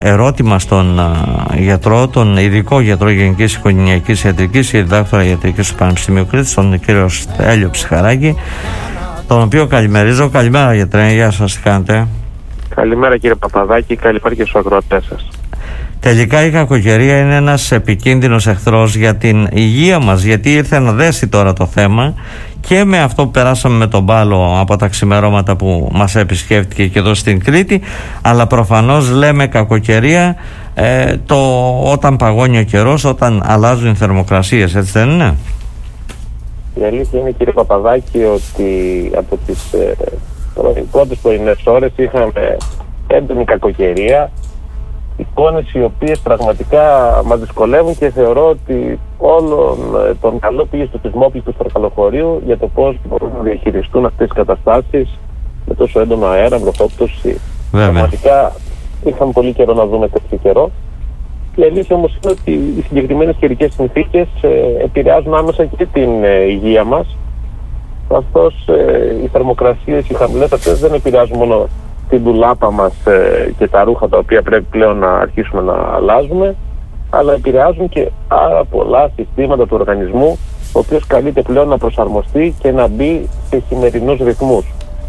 ερώτημα στον γιατρό, τον ειδικό γιατρό Γενικής Οικογενειακής Ιατρικής και διδάκτορα ιατρικής του Πανεπιστημίου Κρήτης, τον κύριο Στέλιο Ψυχαράκη, τον οποίο καλημερίζω. Καλημέρα γιατρέ, γεια σας, τι κάνετε? Καλημέρα κύριε Παπαδάκη, καλημέρα και στους ακροατές σας. Τελικά η κακοκαιρία είναι ένας επικίνδυνος εχθρός για την υγεία μας, γιατί ήρθε να δέσει τώρα το θέμα και με αυτό που περάσαμε με τον Πάλο από τα ξημερώματα που μας επισκέφτηκε και εδώ στην Κρήτη, αλλά προφανώς λέμε κακοκαιρία όταν παγώνει ο καιρός, όταν αλλάζουν οι θερμοκρασίες, έτσι δεν είναι? Η αλήθεια είναι κύριε Παπαδάκη ότι από τις πρώτες πρωινές ώρες είχαμε έντονη κακοκαιρία, εικόνες οι οποίες πραγματικά μας δυσκολεύουν, και θεωρώ ότι όλον τον καλό πήγε στο θεσμόπλη του Στρακαλοχωρίου για το πώς μπορούν να διαχειριστούν αυτές τις καταστάσεις με τόσο έντονο αέρα, βροχόπτωση. Πραγματικά είχαμε πολύ καιρό να δούμε τέτοιο καιρό. Η αλήθεια όμως είναι ότι οι συγκεκριμένες καιρικές συνθήκες επηρεάζουν άμεσα και την υγεία μας, καθώς οι θερμοκρασίες, οι χαμηλές αυτές δεν επηρεάζουν μόνο την ντουλάπα μας και τα ρούχα τα οποία πρέπει πλέον να αρχίσουμε να αλλάζουμε, αλλά επηρεάζουν και πάρα πολλά συστήματα του οργανισμού, ο οποίος καλείται πλέον να προσαρμοστεί και να μπει σε χειμερινούς ρυθμούς.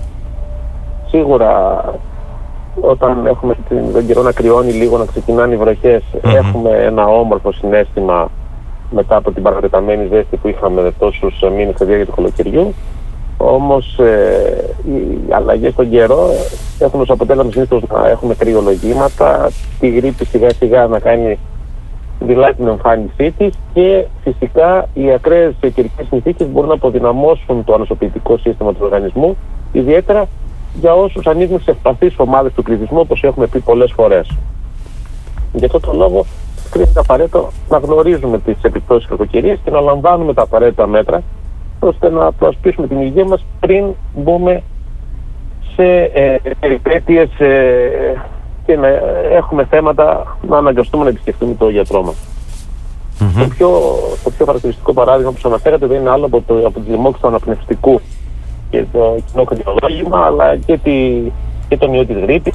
Σίγουρα όταν έχουμε τον καιρό να κρυώνει λίγο, να ξεκινάνε οι βροχές, έχουμε ένα όμορφο συναίσθημα μετά από την παρατεταμένη ζέστη που είχαμε τόσους μήνες στα διάρκεια του καλοκαιριού. Όμως οι αλλαγές στον καιρό έχουν ως αποτέλεσμα συνήθως να έχουμε κρυολογήματα, τη γρίπη σιγά σιγά να κάνει δειλά την εμφάνισή της, και φυσικά οι ακραίες καιρικές συνθήκες μπορούν να αποδυναμώσουν το ανοσοποιητικό σύστημα του οργανισμού, ιδιαίτερα για όσους ανήκουν σε ευπαθείς ομάδες του πληθυσμού, όπως έχουμε πει πολλές φορές. Γι' αυτό τον λόγο κρίνεται απαραίτητο να γνωρίζουμε τις επιπτώσεις της κακοκαιρίας και να λαμβάνουμε τα απαραίτητα μέτρα, ώστε να προασπίσουμε την υγεία μας πριν μπούμε σε περιπέτειες και να έχουμε θέματα να αναγκαστούμε να επισκεφτούμε τον γιατρό μας. Το πιο χαρακτηριστικό παράδειγμα που σας αναφέρατε δεν είναι άλλο από τις λοιμώξεις του αναπνευστικού και το κοινό καρδιολόγημα, αλλά και τον ιό της γρίπης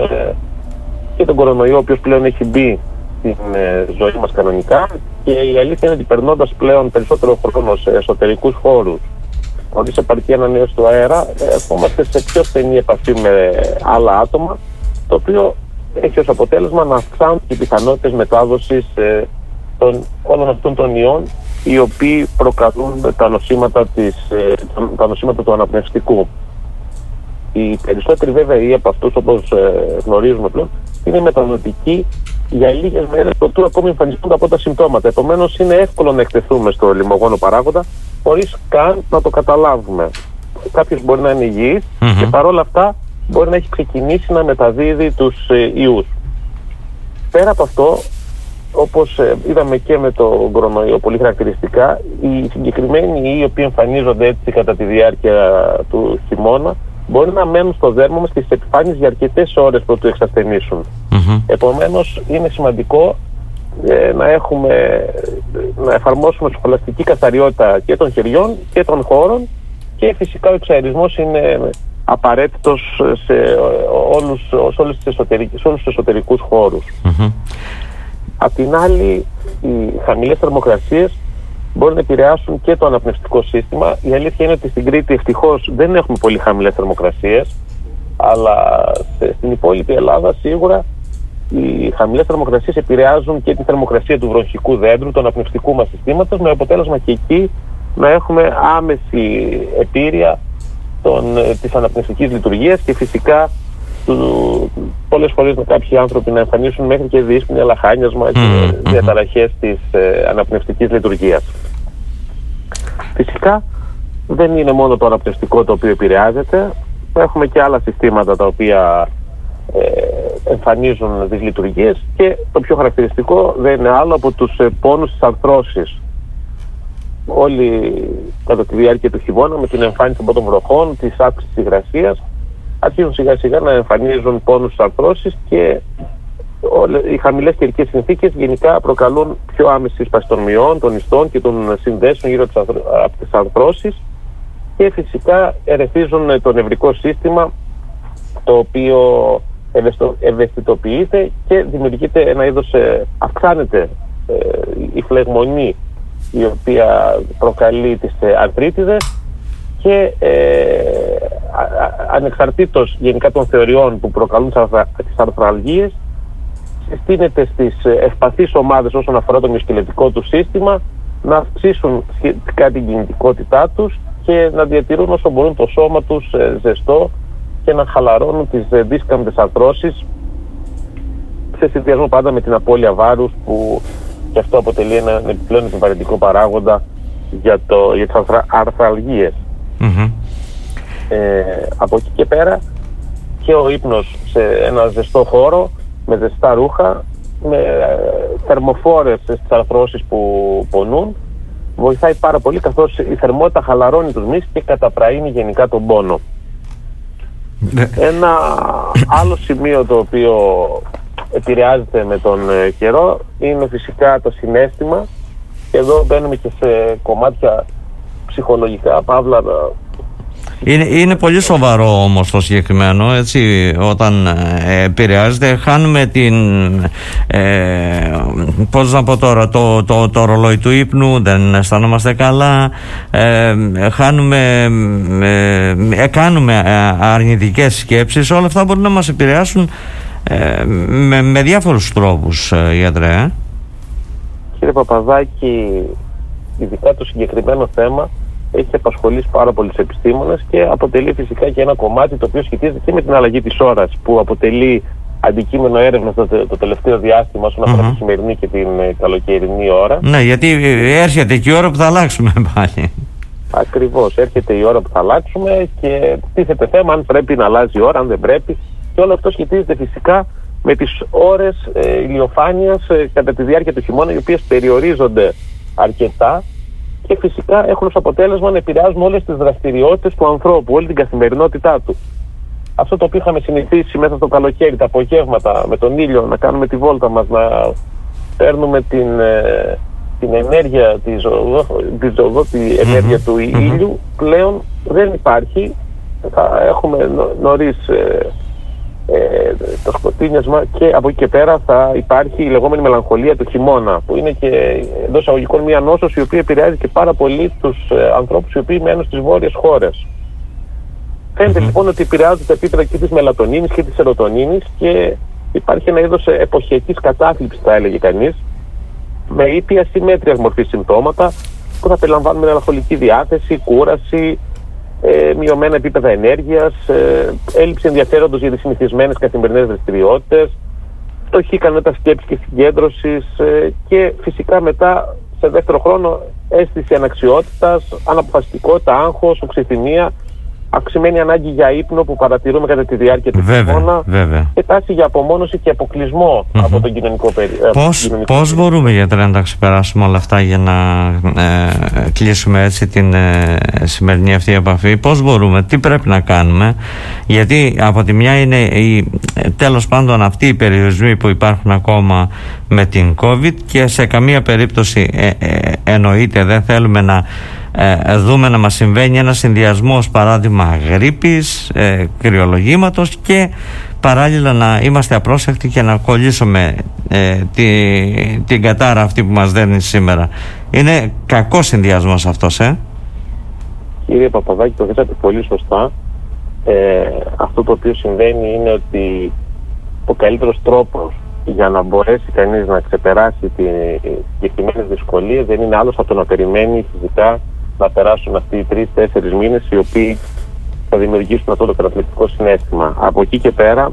και τον κορονοϊό, ο οποίος πλέον έχει μπει στην ζωή μας κανονικά, και η αλήθεια είναι ότι περνώντας πλέον περισσότερο χρόνο σε εσωτερικούς χώρους, χωρίς επαρκή ανανέωση του αέρα, ερχόμαστε σε πιο στενή επαφή με άλλα άτομα, το οποίο έχει ως αποτέλεσμα να αυξάνουν οι πιθανότητες μετάδοσης όλων αυτών των ιών, οι οποίοι προκαλούν τα νοσήματα του αναπνευστικού. Οι περισσότεροι βέβαια ή από αυτούς, όπως γνωρίζουμε πλέον, είναι μεταδοτικοί για λίγες μέρες προτού ακόμη εμφανιστούν τα πρώτα συμπτώματα. Επομένως είναι εύκολο να εκτεθούμε στο λοιμωγόνο παράγοντα χωρίς καν να το καταλάβουμε. Κάποιος μπορεί να είναι υγιής και παρόλα αυτά μπορεί να έχει ξεκινήσει να μεταδίδει τους ιούς. Πέρα από αυτό, όπως είδαμε και με το κορονοϊό πολύ χαρακτηριστικά, οι συγκεκριμένοι ιοί οι οποίοι εμφανίζονται έτσι κατά τη διάρκεια του χειμώνα μπορεί να μένουν στο δέρμα μας και στις επιφάνειες για αρκετές ώρες προτού εξασθενήσουν. Επομένως είναι σημαντικό να εφαρμόσουμε σχολαστική καθαριότητα και των χεριών και των χώρων, και φυσικά ο εξαερισμός είναι απαραίτητος σε όλους τους εσωτερικούς χώρους. Απ' την άλλη, οι χαμηλές θερμοκρασίες μπορεί να επηρεάσουν και το αναπνευστικό σύστημα. Η αλήθεια είναι ότι στην Κρήτη ευτυχώς δεν έχουμε πολύ χαμηλές θερμοκρασίες, αλλά στην υπόλοιπη Ελλάδα σίγουρα οι χαμηλές θερμοκρασίες επηρεάζουν και τη θερμοκρασία του βροχικού δέντρου, του αναπνευστικού μας συστήματος, με αποτέλεσμα και εκεί να έχουμε άμεση επήρεια της αναπνευστικής λειτουργίας, και φυσικά πολλές φορές με κάποιοι άνθρωποι να εμφανίσουν μέχρι και δύσπνοια, λαχάνιασμα και διαταραχές της αναπνευστικής λειτουργίας. Φυσικά δεν είναι μόνο το αναπνευστικό το οποίο επηρεάζεται, έχουμε και άλλα συστήματα τα οποία εμφανίζουν τις λειτουργίες, και το πιο χαρακτηριστικό δεν είναι άλλο από τους πόνους της αρθρώσης. Όλοι κατά τη διάρκεια του χειμώνα, με την εμφάνιση των πρώτων βροχών, της αύξησης της υγρασίας, αρχίζουν σιγά σιγά να εμφανίζουν πόνους της αρθρώσης, και οι χαμηλές καιρικές συνθήκες γενικά προκαλούν πιο άμεση σπάση των μυών, των ιστών και των συνδέσεων γύρω από τις αρθρώσεις, και φυσικά ερεθίζουν το νευρικό σύστημα, το οποίο ευαισθητοποιείται και δημιουργείται ένα είδος, αυξάνεται η φλεγμονή, η οποία προκαλεί τις αρθρίτιδες, και ανεξαρτήτως γενικά των θεωριών που προκαλούν τις αρθραλγίες, συστήνεται στις ευπαθείς ομάδες όσον αφορά το μυοσκελετικό του σύστημα να αυξήσουν σχετικά την κινητικότητά τους και να διατηρούν όσο μπορούν το σώμα τους ζεστό και να χαλαρώνουν τις δίσκαμπτες αρθρώσεις, σε συνδυασμό πάντα με την απώλεια βάρους, που και αυτό αποτελεί ένα επιπλέον επιβαρυντικό παράγοντα για τις αρθραλγίες. Από εκεί και πέρα, και ο ύπνος σε ένα ζεστό χώρο με ζεστά ρούχα, με θερμοφόρες στις αρθρώσεις που πονούν, βοηθάει πάρα πολύ, καθώς η θερμότητα χαλαρώνει τους μυς και καταπραίνει γενικά τον πόνο. Ένα άλλο σημείο το οποίο επηρεάζεται με τον καιρό είναι φυσικά το συναίσθημα, και εδώ μπαίνουμε και σε κομμάτια ψυχολογικά, παύλα. Είναι πολύ σοβαρό όμως το συγκεκριμένο, έτσι, όταν επηρεάζεται. Χάνουμε την, πώς να πω τώρα, το ρολόι του ύπνου, δεν αισθανόμαστε καλά, κάνουμε αρνητικές σκέψεις. Όλα αυτά μπορούν να μας επηρεάσουν με διάφορους τρόπους, γιατρέ. Κύριε Παπαδάκη, ειδικά το συγκεκριμένο θέμα έχει απασχολήσει πάρα πολλούς επιστήμονες και αποτελεί φυσικά και ένα κομμάτι το οποίο σχετίζεται και με την αλλαγή της ώρας, που αποτελεί αντικείμενο έρευνας το τελευταίο διάστημα όσον αφορά τη σημερινή και την καλοκαιρινή ώρα. Ναι, γιατί έρχεται και η ώρα που θα αλλάξουμε πάλι. Ακριβώς, έρχεται η ώρα που θα αλλάξουμε και τίθεται θέμα αν πρέπει να αλλάζει η ώρα, αν δεν πρέπει. Και όλο αυτό σχετίζεται φυσικά με τις ώρες ηλιοφάνειας κατά τη διάρκεια του χειμώνα, οι οποίες περιορίζονται αρκετά και φυσικά έχουν ως αποτέλεσμα να επηρεάζουν όλες τις δραστηριότητες του ανθρώπου, όλη την καθημερινότητά του. Αυτό το οποίο είχαμε συνηθίσει μέσα στο καλοκαίρι, τα απογεύματα με τον ήλιο, να κάνουμε τη βόλτα μας, να παίρνουμε την ενέργεια, τη ζωδότη ενέργεια του ήλιου, πλέον δεν υπάρχει. Θα έχουμε νωρίς το σκοτίνιασμα και από εκεί και πέρα θα υπάρχει η λεγόμενη μελαγχολία του χειμώνα, που είναι και εντός εισαγωγικών μια νόσος η οποία επηρεάζει και πάρα πολύ τους ανθρώπους οι οποίοι μένουν στις βόρειες χώρες. Φαίνεται λοιπόν ότι επηρεάζονται τα επίπεδα και της μελατονίνης και της σερωτονίνης και υπάρχει ένα είδος εποχιακής κατάθλιψης, θα έλεγε κανείς, με ήπια συμμέτριας μορφής συμπτώματα που θα περιλαμβάνουν μελαγχολική διάθεση, κούραση, μειωμένα επίπεδα ενέργειας, έλλειψη ενδιαφέροντος για τις συνηθισμένες καθημερινές δραστηριότητες, φτωχή ικανότητα σκέψης και συγκέντρωσης και φυσικά μετά σε δεύτερο χρόνο αίσθηση αναξιότητας, αναποφασιστικότητα, άγχος, οξυθυμία, αυξημένη ανάγκη για ύπνο που παρατηρούμε κατά τη διάρκεια του χειμώνα και τάση για απομόνωση και αποκλεισμό από τον κοινωνικό περίοδο. Πώς μπορούμε, γιατρέ, να τα ξεπεράσουμε όλα αυτά για να κλείσουμε έτσι την σημερινή αυτή επαφή? Πώς μπορούμε, τι πρέπει να κάνουμε? Γιατί από τη μια είναι τέλος πάντων αυτοί οι περιορισμοί που υπάρχουν ακόμα με την COVID και σε καμία περίπτωση εννοείται δεν θέλουμε να δούμε να μας συμβαίνει ένα συνδυασμός, παράδειγμα γρίπης, κρυολογήματος και παράλληλα να είμαστε απρόσεκτοι και να κολλήσουμε την κατάρα αυτή που μας δένει σήμερα. Είναι κακός συνδυασμός αυτός, Κύριε Παπαδάκη, το θέσατε πολύ σωστά. Αυτό το οποίο συμβαίνει είναι ότι ο καλύτερος τρόπος για να μπορέσει κανείς να ξεπεράσει τις συγκεκριμένες δυσκολίες δεν είναι άλλος από το να περιμένει φυσικά να περάσουν αυτοί οι 3-4 μήνες οι οποίοι θα δημιουργήσουν αυτό το καταπληκτικό συναίσθημα. Από εκεί και πέρα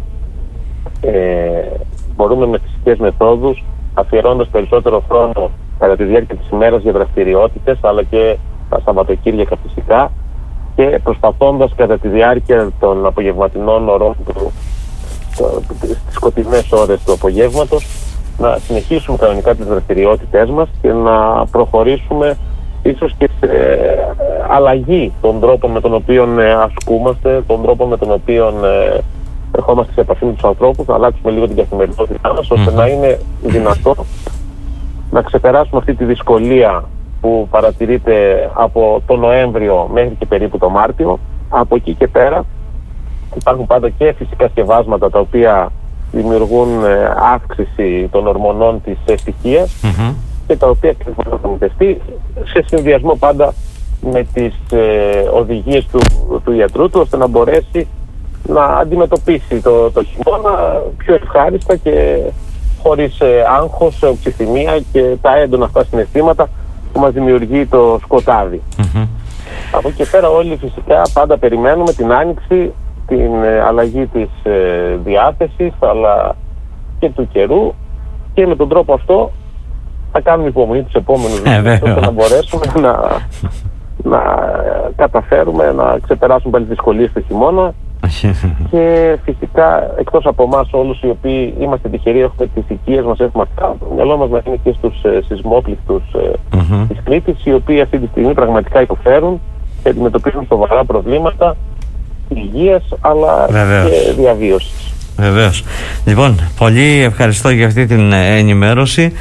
μπορούμε με φυσικές μεθόδους, αφιερώνοντας περισσότερο χρόνο κατά τη διάρκεια της ημέρας για δραστηριότητες, αλλά και τα Σαββατοκύριακα φυσικά, και προσπαθώντας κατά τη διάρκεια των απογευματινών ωρών στις σκοτεινές ώρες του απογεύματος να συνεχίσουμε κανονικά τις δραστηριότητές μας και να προχωρήσουμε ίσως και σε αλλαγή των τρόπων με τον οποίο ασκούμαστε, των τρόπων με τον οποίο ερχόμαστε σε επαφή με τους ανθρώπους, να αλλάξουμε λίγο την καθημερινότητά μας, ώστε να είναι δυνατό να ξεπεράσουμε αυτή τη δυσκολία που παρατηρείται από τον Νοέμβριο μέχρι και περίπου το Μάρτιο. Από εκεί και πέρα υπάρχουν πάντα και φυσικά σκευάσματα τα οποία δημιουργούν αύξηση των ορμονών της ευτυχίας και τα οποία θα προμηθευτεί σε συνδυασμό πάντα με τις οδηγίες του ιατρού του, ώστε να μπορέσει να αντιμετωπίσει το χειμώνα πιο ευχάριστα και χωρίς άγχος, οξυθυμία και τα έντονα αυτά συναισθήματα που μας δημιουργεί το σκοτάδι. Από εκεί και πέρα όλοι φυσικά πάντα περιμένουμε την άνοιξη, την αλλαγή της διάθεσης αλλά και του καιρού, και με τον τρόπο αυτό θα κάνουμε υπομονή τους επόμενους μήνες ώστε να μπορέσουμε να καταφέρουμε να ξεπεράσουμε πάλι τις δυσκολίες του χειμώνα. Και φυσικά εκτός από εμάς όλους οι οποίοι είμαστε τυχεροί, έχουμε τις οικίες μας, έχουμε αυτά, το μυαλό μας να είναι και στους σεισμόπληκτους της Κρήτης, οι οποίοι αυτή τη στιγμή πραγματικά υποφέρουν και αντιμετωπίζουν σοβαρά προβλήματα υγείας αλλά και διαβίωσης. Βεβαίως. Λοιπόν, πολύ ευχαριστώ για αυτή την ενημέρωση.